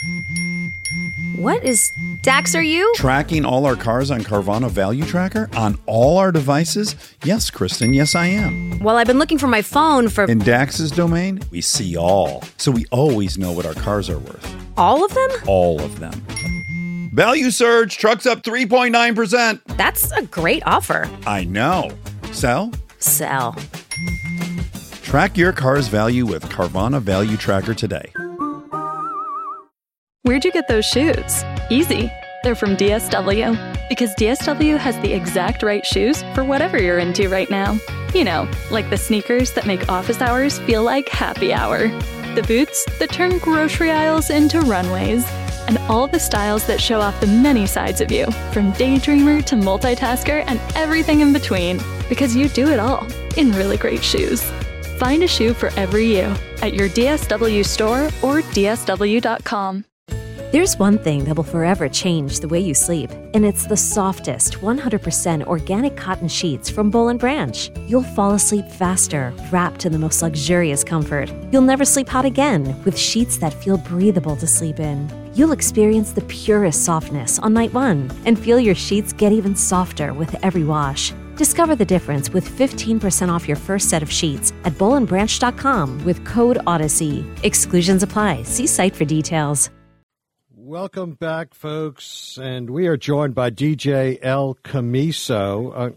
What is... Dax, are you? Tracking all our cars on Carvana Value Tracker on all our devices? Yes, Kristen, yes, I am. Well, I've been looking for my phone for... In Dax's domain, we see all. So we always know what our cars are worth. All of them? All of them. Value surge, trucks up 3.9%. That's a great offer. I know. Sell? Sell. Track your car's value with Carvana Value Tracker today. Where'd you get those shoes? Easy. They're from DSW. Because DSW has the exact right shoes for whatever you're into right now. You know, like the sneakers that make office hours feel like happy hour. The boots that turn grocery aisles into runways. And all the styles that show off the many sides of you, from daydreamer to multitasker and everything in between. Because you do it all in really great shoes. Find a shoe for every you at your DSW store or DSW.com. There's one thing that will forever change the way you sleep, and it's the softest, 100% organic cotton sheets from Boll & Branch. You'll fall asleep faster, wrapped in the most luxurious comfort. You'll never sleep hot again with sheets that feel breathable to sleep in. You'll experience the purest softness on night one and feel your sheets get even softer with every wash. Discover the difference with 15% off your first set of sheets at bollandbranch.com with code Odyssey. Exclusions apply. See site for details. Welcome back, folks, and we are joined by DJ El Camisno,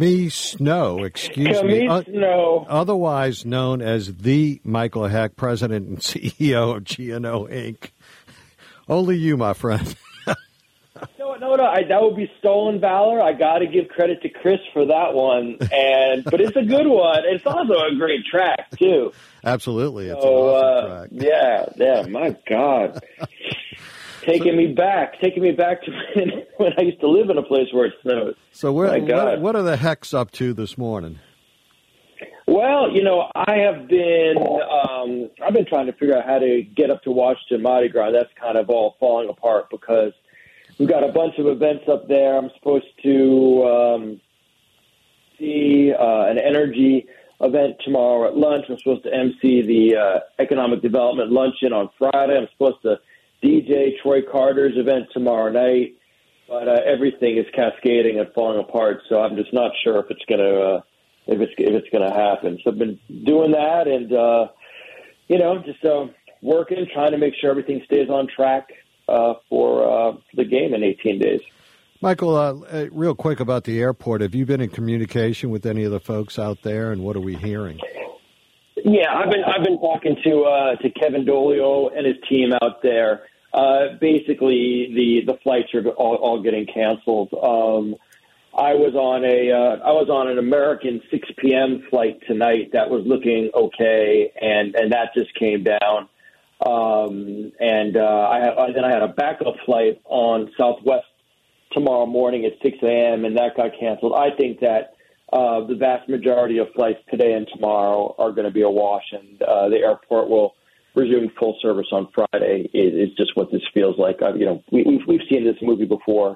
otherwise known as the Michael Heck, President and CEO of G&O Inc. Only you, my friend. No, that would be stolen valor. I got to give credit to Chris for that one, but it's a good one. It's also a great track too. Absolutely, it's an awesome track. Yeah, my God. Taking me back to when I used to live in a place where it snowed. So what are the Hecks up to this morning? Well, I've been trying to figure out how to get up to Washington Mardi Gras. That's kind of all falling apart because we've got a bunch of events up there. I'm supposed to see an energy event tomorrow at lunch. I'm supposed to MC the economic development luncheon on Friday. I'm supposed to DJ Troy Carter's event tomorrow night, but everything is cascading and falling apart. So I'm just not sure if it's gonna happen. So I've been doing that, and just working, trying to make sure everything stays on track for the game in 18 days. Michael, real quick about the airport. Have you been in communication with any of the folks out there, and what are we hearing? Yeah, I've been talking to Kevin Dolio and his team out there. Basically, the flights are all getting canceled. I was on an American 6 p.m. flight tonight that was looking okay, and that just came down. Then I had a backup flight on Southwest tomorrow morning at 6 a.m. and that got canceled. I think that the vast majority of flights today and tomorrow are going to be a wash, and the airport will resume full service on Friday. Is just what this feels like. We've seen this movie before.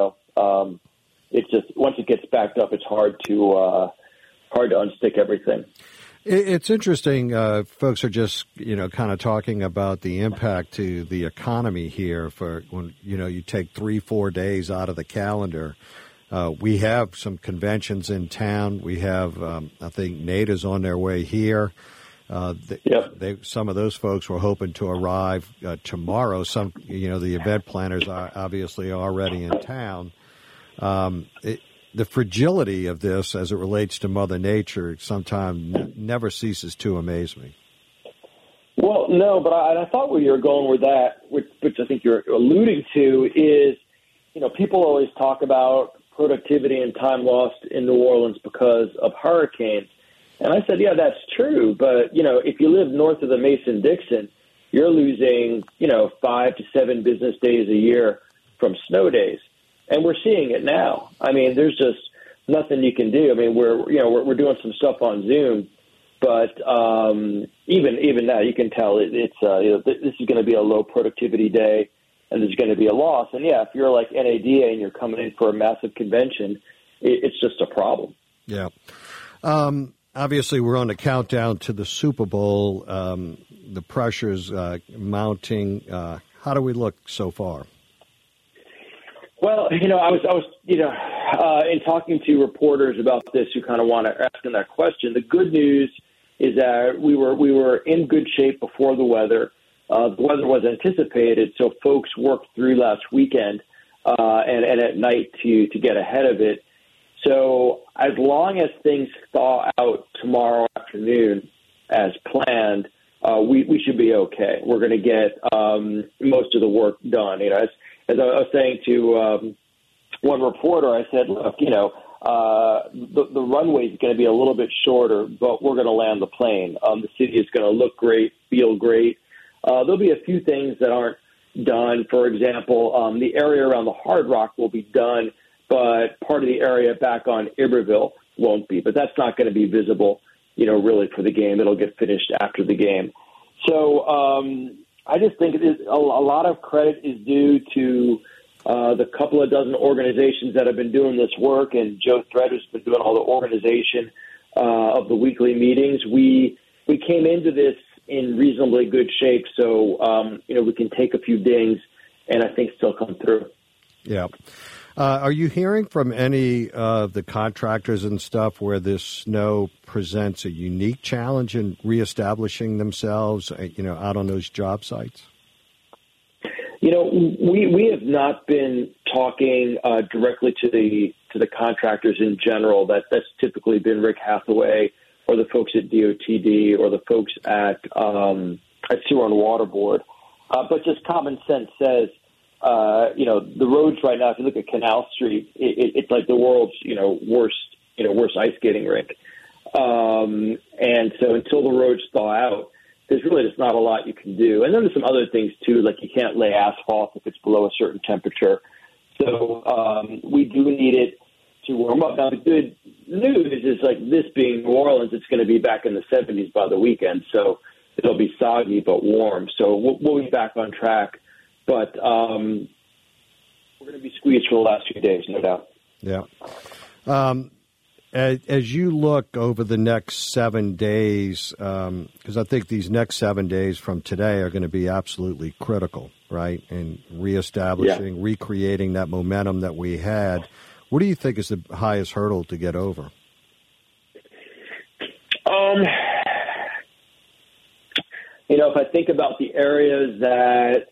It's just once it gets backed up, it's hard to unstick everything. It's interesting. Folks are just kind of talking about the impact to the economy here for when you take 3-4 days out of the calendar. We have some conventions in town. We have, I think, NATO's on their way here. Some of those folks were hoping to arrive tomorrow. Some, the event planners are obviously already in town. The fragility of this as it relates to Mother Nature sometimes never ceases to amaze me. Well, no, but I thought where you were going with that, which I think you're alluding to, is, people always talk about productivity and time lost in New Orleans because of hurricanes. And I said, yeah, that's true. But, if you live north of the Mason-Dixon, you're losing, 5 to 7 business days a year from snow days. And we're seeing it now. I mean, there's just nothing you can do. I mean, we're doing some stuff on Zoom, but even now you can tell this is going to be a low productivity day, and there's going to be a loss. And yeah, if you're like NADA and you're coming in for a massive convention, it's just a problem. Yeah. Obviously, we're on the countdown to the Super Bowl. The pressure's mounting How do we look so far? Well, I was in talking to reporters about this who kind of want to ask them that question. The good news is that we were in good shape before the weather. The weather was anticipated, so folks worked through last weekend and at night to get ahead of it. So as long as things thaw out tomorrow afternoon as planned, we should be okay. We're going to get most of the work done. As I was saying to one reporter, I said, look, the runway is going to be a little bit shorter, but we're going to land the plane. The city is going to look great, feel great. There'll be a few things that aren't done. For example, the area around the Hard Rock will be done, but part of the area back on Iberville won't be. But that's not going to be visible, really for the game. It'll get finished after the game. So I just think a lot of credit is due to the couple of dozen organizations that have been doing this work, and Joe Thread has been doing all the organization of the weekly meetings. We came into this in reasonably good shape, so we can take a few dings and I think still come through. Yeah. Are you hearing from any of the contractors and stuff where this snow presents a unique challenge in reestablishing themselves, out on those job sites? We have not been talking directly to the contractors in general. That's typically been Rick Hathaway or the folks at DOTD or the folks at Sewer and Water Board. But just common sense says, the roads right now, if you look at Canal Street, it's like the world's, worst ice skating rink. And so until the roads thaw out, there's really just not a lot you can do. And then there's some other things, too, like you can't lay asphalt if it's below a certain temperature. So we do need it to warm up. Now, the good news is, like this being New Orleans, it's going to be back in the 70s by the weekend. So it'll be soggy but warm. So we'll be back on track. But we're going to be squeezed for the last few days, no doubt. Yeah. As you look over the next 7 days, because I think these next 7 days from today are going to be absolutely critical, right? And reestablishing, recreating that momentum that we had. What do you think is the highest hurdle to get over? If I think about the areas that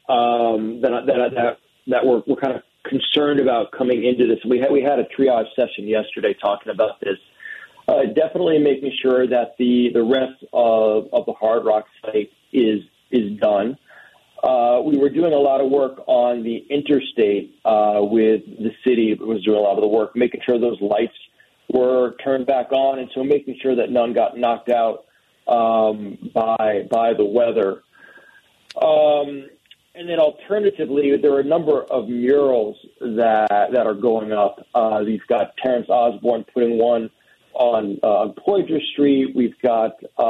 we're kind of concerned about coming into this, we had a triage session yesterday talking about this. Definitely making sure that the rest of the Hard Rock site is done. We were doing a lot of work on the interstate with the city. It was doing a lot of the work, making sure those lights were turned back on, and so making sure that none got knocked out by the weather. And then alternatively, there are a number of murals that are going up. You've got Terrence Osborne putting one on Poydras Street. We've got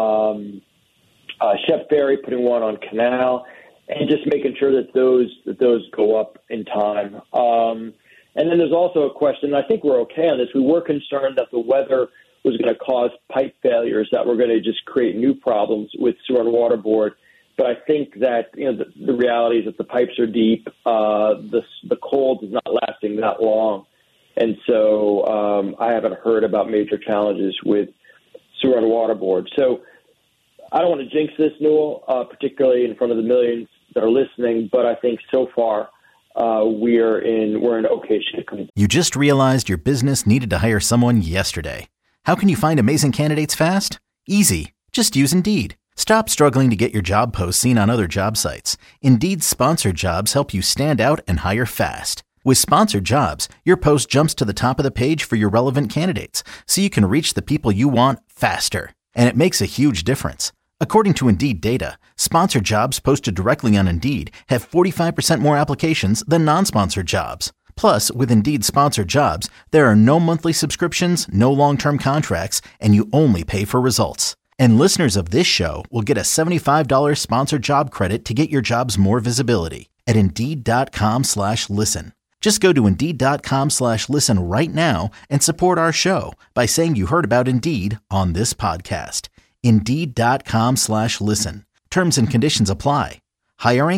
Shep Ferry putting one on Canal, and just making sure that those go up in time. And then there's also a question, and I think we're okay on this. We were concerned that the weather was going to cause pipe failures that were going to just create new problems with Sewer and Water Board. But I think that the reality is that the pipes are deep. The cold is not lasting that long. And so I haven't heard about major challenges with Sewer and Water Board. So I don't want to jinx this, Newell, particularly in front of the millions that are listening, but I think so far we're in okay shape. You just realized your business needed to hire someone yesterday. How can you find amazing candidates fast? Easy. Just use Indeed. Stop struggling to get your job posts seen on other job sites. Indeed's sponsored jobs help you stand out and hire fast. With sponsored jobs, your post jumps to the top of the page for your relevant candidates, so you can reach the people you want faster. And it makes a huge difference. According to Indeed data, sponsored jobs posted directly on Indeed have 45% more applications than non-sponsored jobs. Plus, with Indeed sponsored jobs, there are no monthly subscriptions, no long-term contracts, and you only pay for results. And listeners of this show will get a $75 sponsored job credit to get your jobs more visibility at Indeed.com/listen. Just go to Indeed.com/listen right now and support our show by saying you heard about Indeed on this podcast. Indeed.com/listen. Terms and conditions apply. Hiring?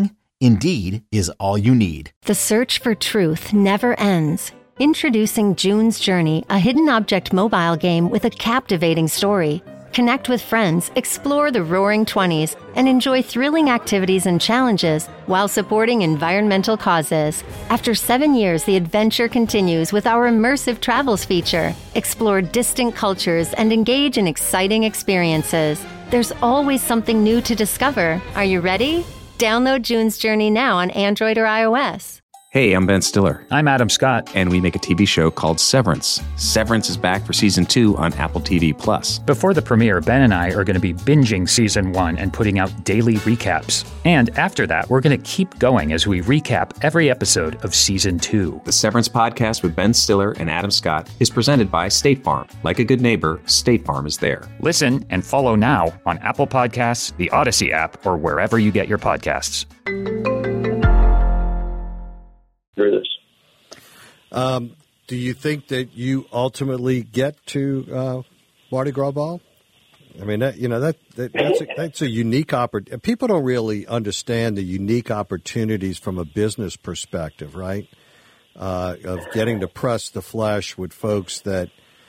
Indeed is all you need. The search for truth never ends. Introducing June's Journey, a hidden object mobile game with a captivating story. Connect with friends, explore the Roaring 20s, and enjoy thrilling activities and challenges while supporting environmental causes. After 7 years, the adventure continues with our immersive travels feature. Explore distant cultures and engage in exciting experiences. There's always something new to discover. Are you ready? Download June's Journey now on Android or iOS. Hey, I'm Ben Stiller. I'm Adam Scott. And we make a TV show called Severance. Severance is back for season 2 on Apple TV+. Before the premiere, Ben and I are going to be binging season 1 and putting out daily recaps. And after that, we're going to keep going as we recap every episode of season 2. The Severance podcast with Ben Stiller and Adam Scott is presented by State Farm. Like a good neighbor, State Farm is there. Listen and follow now on Apple Podcasts, the Odyssey app, or wherever you get your podcasts. Through this. Do you think that you ultimately get to Mardi Gras Ball? I mean, that's a unique opportunity. People don't really understand the unique opportunities from a business perspective, right? Of getting to press the flesh with folks that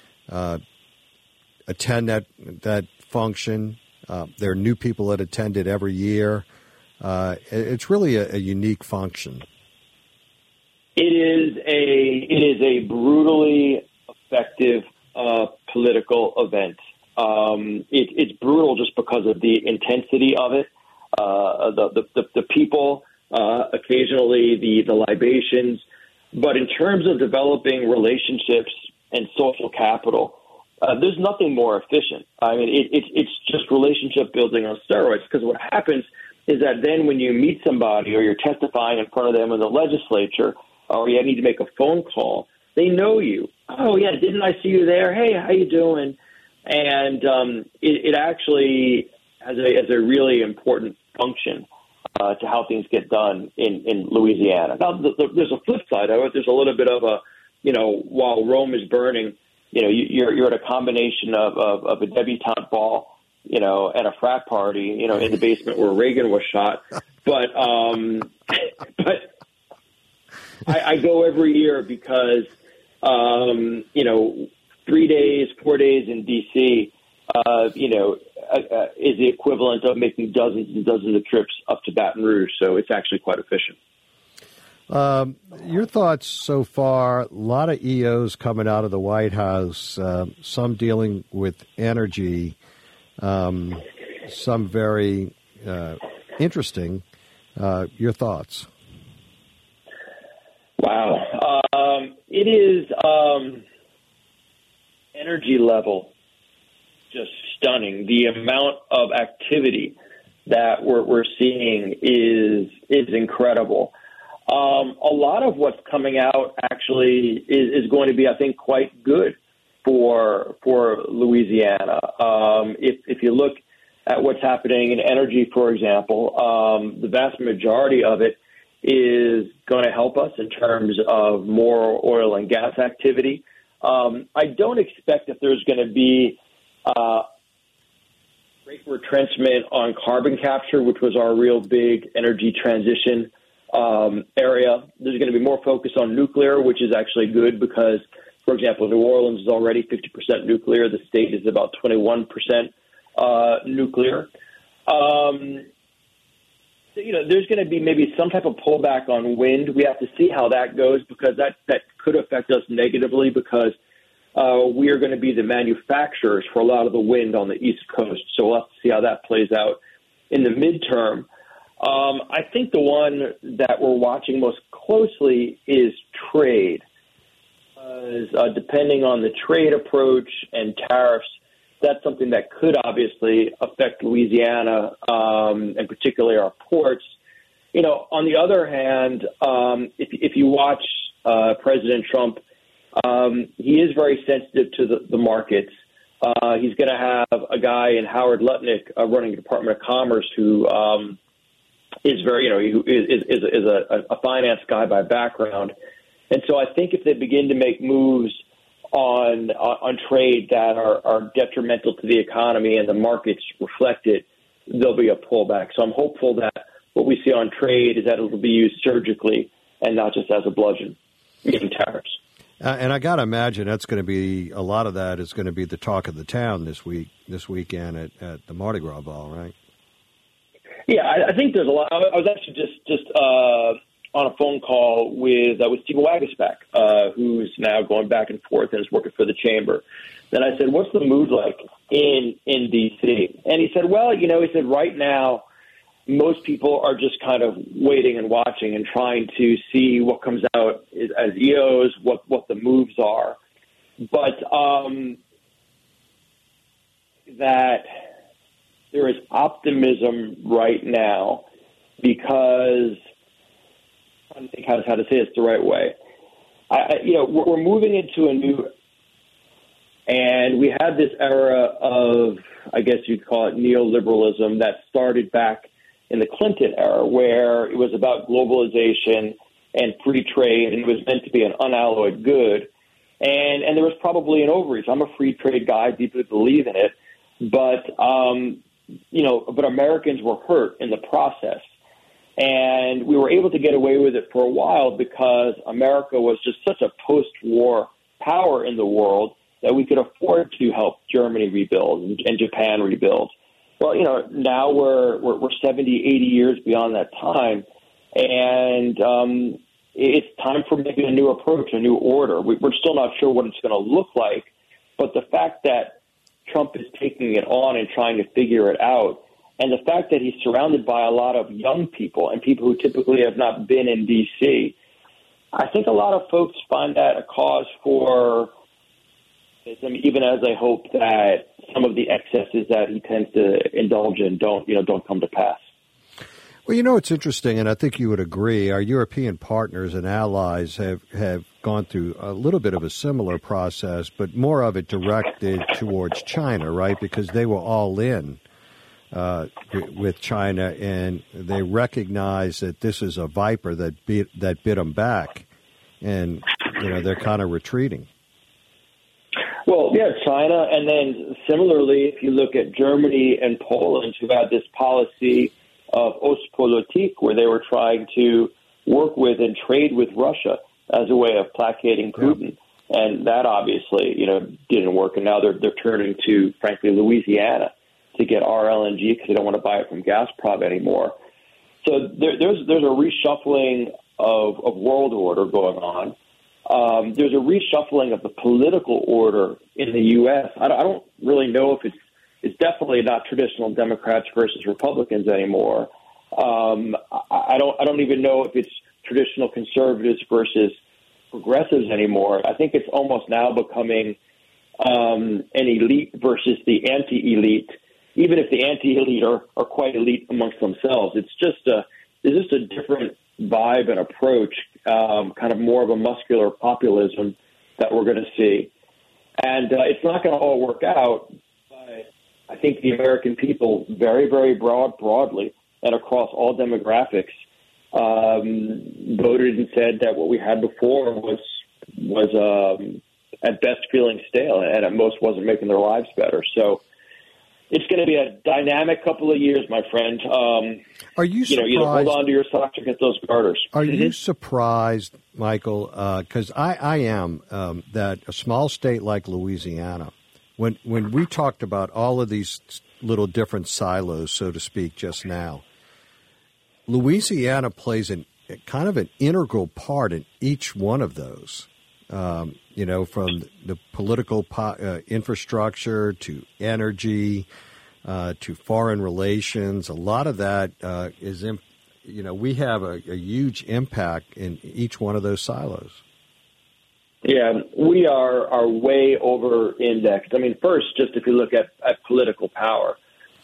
attend that function. There are new people that attend it every year. It's really a unique function. It is a brutally effective political event. It's brutal just because of the intensity of it. The people, occasionally the libations, but in terms of developing relationships and social capital, there's nothing more efficient. I mean, it's just relationship building on steroids, because what happens is that then when you meet somebody or you're testifying in front of them in the legislature, or you need to make a phone call, they know you. Oh, yeah, didn't I see you there? Hey, how you doing? And it actually has a really important function to how things get done in Louisiana. Now, there's a flip side of it. There's a little bit of a, while Rome is burning, you're at a combination of a debutante ball, at a frat party, in the basement where Reagan was shot. But I go every year because, 3 days, 4 days in D.C., is the equivalent of making dozens and dozens of trips up to Baton Rouge. So it's actually quite efficient. Your thoughts so far, a lot of EOs coming out of the White House, some dealing with energy, some very interesting. Your thoughts? Wow. It is energy level just stunning. The amount of activity that we're seeing is incredible. A lot of what's coming out actually is going to be, I think, quite good for Louisiana. If you look at what's happening in energy, for example, the vast majority of it is going to help us in terms of more oil and gas activity. I don't expect that there's going to be great retrenchment on carbon capture, which was our real big energy transition area. There's going to be more focus on nuclear, which is actually good because, for example, New Orleans is already 50% nuclear. The state is about 21% nuclear. There's going to be maybe some type of pullback on wind. We have to see how that goes because that could affect us negatively because we are going to be the manufacturers for a lot of the wind on the East Coast. So we'll have to see how that plays out in the midterm. I think the one that we're watching most closely is trade. Depending on the trade approach and tariffs, that's something that could obviously affect Louisiana and particularly our ports. On the other hand, if you watch President Trump, he is very sensitive to the markets. He's going to have a guy in Howard Lutnick running the Department of Commerce who is very, who is a finance guy by background. And so I think if they begin to make moves on trade that are detrimental to the economy and the markets reflect it, there'll be a pullback. So I'm hopeful that what we see on trade is that it will be used surgically and not just as a bludgeon, meaning tariffs. And I got to imagine that's going to be a lot of that is going to be the talk of the town this weekend at the Mardi Gras ball, right? Yeah, I think there's a lot. I was actually just on a phone call with Steve Waguespack, who's now going back and forth and is working for the chamber. Then I said, "What's the mood like in D.C.?" And he said, "Well, he said right now, most people are just kind of waiting and watching and trying to see what comes out as EOs, what the moves are. But that there is optimism right now because I don't think how to say this the right way. We're moving into a new, and we had this era of, I guess you'd call it neoliberalism that started back in the Clinton era, where it was about globalization and free trade, and it was meant to be an unalloyed good. And there was probably an overreach. I'm a free trade guy, deeply believe in it, but Americans were hurt in the process. And we were able to get away with it for a while because America was just such a post-war power in the world that we could afford to help Germany rebuild and Japan rebuild. Well, now we're 70, 80 years beyond that time, and it's time for maybe a new approach, a new order. We're still not sure what it's going to look like, but the fact that Trump is taking it on and trying to figure it out, and the fact that he's surrounded by a lot of young people and people who typically have not been in D.C., I think a lot of folks find that a cause for, even as I hope that some of the excesses that he tends to indulge in don't come to pass. Well, it's interesting, and I think you would agree, our European partners and allies have gone through a little bit of a similar process, but more of it directed towards China, right? Because they were all in with China, and they recognize that this is a viper that bit them back, and they're kind of retreating. Well, yeah, China, and then similarly, if you look at Germany and Poland, who had this policy of Ostpolitik, where they were trying to work with and trade with Russia as a way of placating Putin, and that obviously, didn't work, and now they're turning to, frankly, Louisiana to get our LNG because they don't want to buy it from Gazprom anymore. So there's a reshuffling of world order going on. There's a reshuffling of the political order in the U.S. I don't really know if it's definitely not traditional Democrats versus Republicans anymore. I don't even know if it's traditional conservatives versus progressives anymore. I think it's almost now becoming an elite versus the anti-elite, even if the anti-elite are quite elite amongst themselves. It's just a different vibe and approach, kind of more of a muscular populism that we're going to see. And it's not going to all work out, but I think the American people, very, very broadly and across all demographics, voted and said that what we had before was at best feeling stale and at most wasn't making their lives better. So it's going to be a dynamic couple of years, my friend. Are you surprised? Either hold on to your socks or get those garters. Are you surprised, Michael? Because I am that a small state like Louisiana, when we talked about all of these little different silos, so to speak, just now, Louisiana plays kind of an integral part in each one of those. From the political infrastructure to energy to foreign relations. A lot of that is, we have a huge impact in each one of those silos. Yeah, we are way over-indexed. I mean, first, just if you look at political power,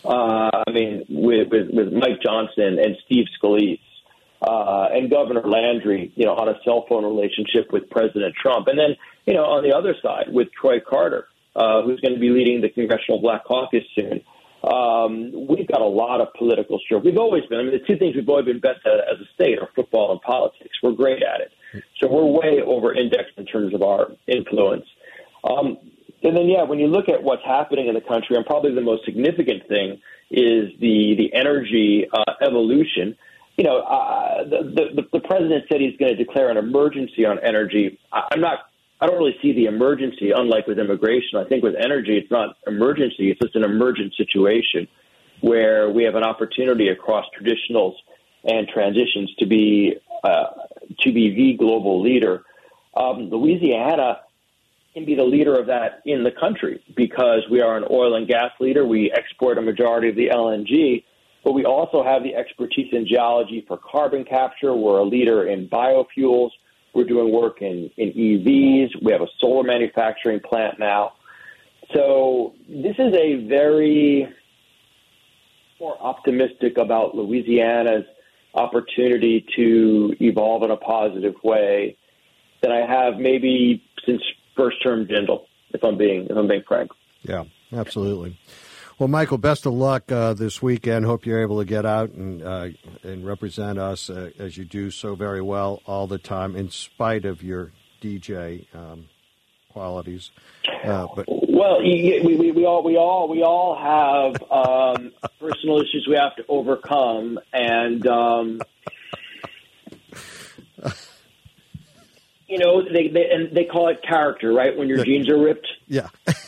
with Mike Johnson and Steve Scalise, and Governor Landry, on a cell phone relationship with President Trump. And then, on the other side with Troy Carter, who's going to be leading the Congressional Black Caucus soon. We've got a lot of political stroke. We've always been. The two things we've always been best at as a state are football and politics. We're great at it. So we're way over-indexed in terms of our influence. And then, when you look at what's happening in the country, and probably the most significant thing is the energy evolution. the president said he's going to declare an emergency on energy. I don't really see the emergency, unlike with immigration. I think with energy, it's not emergency. It's just an emergent situation where we have an opportunity across traditionals and transitions to be the global leader. Louisiana can be the leader of that in the country because we are an oil and gas leader. We export a majority of the LNG, but we also have the expertise in geology for carbon capture. We're a leader in biofuels. We're doing work in EVs. We have a solar manufacturing plant now. So this is a very more optimistic about Louisiana's opportunity to evolve in a positive way than I have maybe since first term Jindal, if I'm being frank. Yeah, absolutely. Well, Michael, best of luck this weekend. Hope you're able to get out and represent us as you do so very well all the time, in spite of your DJ qualities. But well, we all have personal issues we have to overcome, and they call it character, right? When your jeans are ripped. Yeah.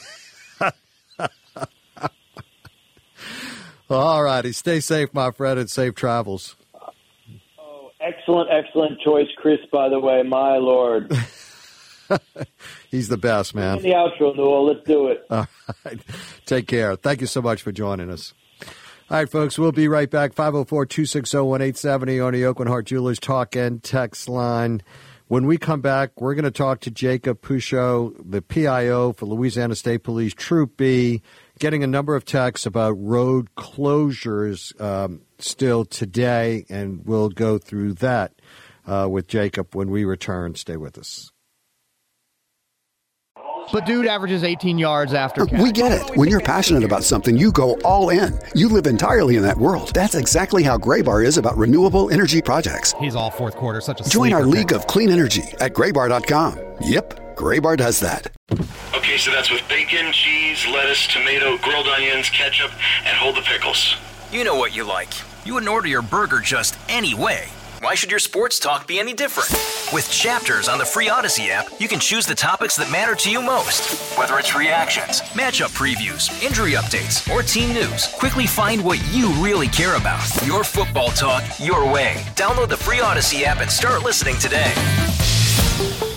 All righty. Stay safe, my friend, and safe travels. Oh, excellent choice, Chris, by the way. My Lord. He's the best, man. In the outro, Newell. Let's do it. All right. Take care. Thank you so much for joining us. All right, folks, we'll be right back. 504-260-1870 on the Oakland Heart Jewelers talk and text line. When we come back, we're going to talk to Jacob Pouchot, the PIO for Louisiana State Police Troop B, getting a number of texts about road closures still today, and we'll go through that with Jacob when we return. Stay with us. But dude averages 18 yards after catch. We get it. When you're passionate about something, you go all in. You live entirely in that world. That's exactly how Graybar is about renewable energy projects. He's all fourth quarter, such a Join our league of clean energy at graybar.com. Yep, Graybar does that. Okay, so that's with bacon, cheese, lettuce, tomato, grilled onions, ketchup, and hold the pickles. You know what you like. You wouldn't order your burger just any way. Why should your sports talk be any different? With Chapters on the free Odyssey app, you can choose the topics that matter to you most. Whether it's reactions, matchup previews, injury updates, or team news, quickly find what you really care about. Your football talk, your way. Download the free Odyssey app and start listening today.